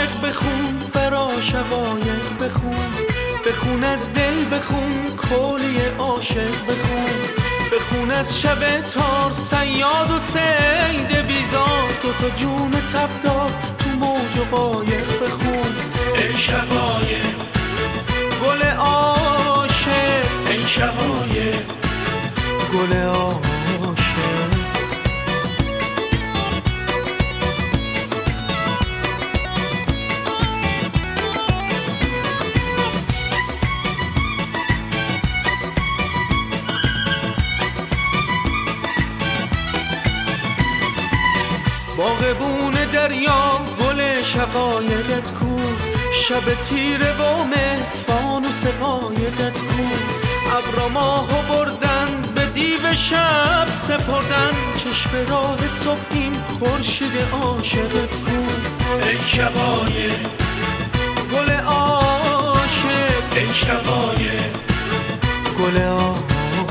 عاشق بخون، برا شقایق بخون، بخون از دل بخون، کلی عاشق بخون، بخون از شب تار صیاد و صید بیزار، دوتا جون تبدار تو موج و قایق بخون. ای شقایق گل عاشق، ای شقایق گل عاشق. باغبون دریا گل شقایقت کو، شب تیره و مه فانوس قایقت کو، ابر ماهو بردن به دیو شب سپردن، چشم راه صبحیم خورشید عاشقت کو. ای شقایق گل عاشق، ای شقایق گل عاشق.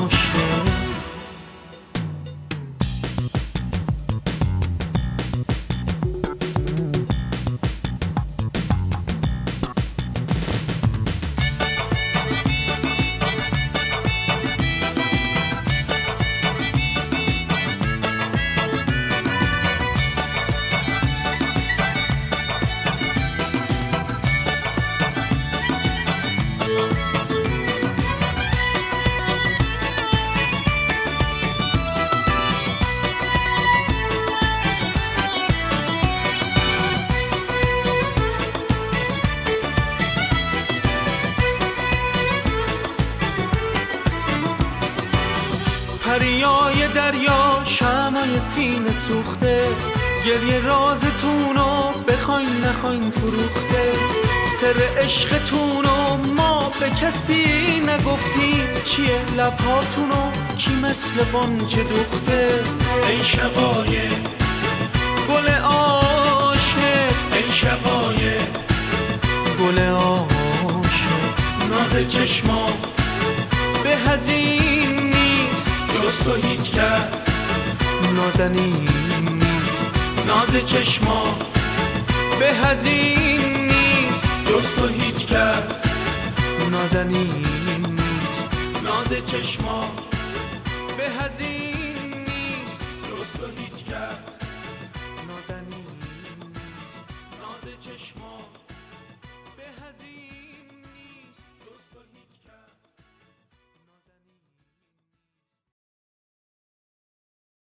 پریای دریا شمعای سینه سوخته، گریه رازتونو بخواین نخواین فروخته، سر عشقتونو ما به کسی نگفتیم، چیه لبهاتونو کی مثل غنچه دوخته. ای شقایق گل عاشق، ای شقایق گل عاشق. ناز چشما به هزین نیست جز تو هیچ کس، نازنین نیست ناز چشما به هزین نیست جز تو هیچ کس، نازنین نیست ناز چشما به هزین نیست جز تو هیچ کس، نازنین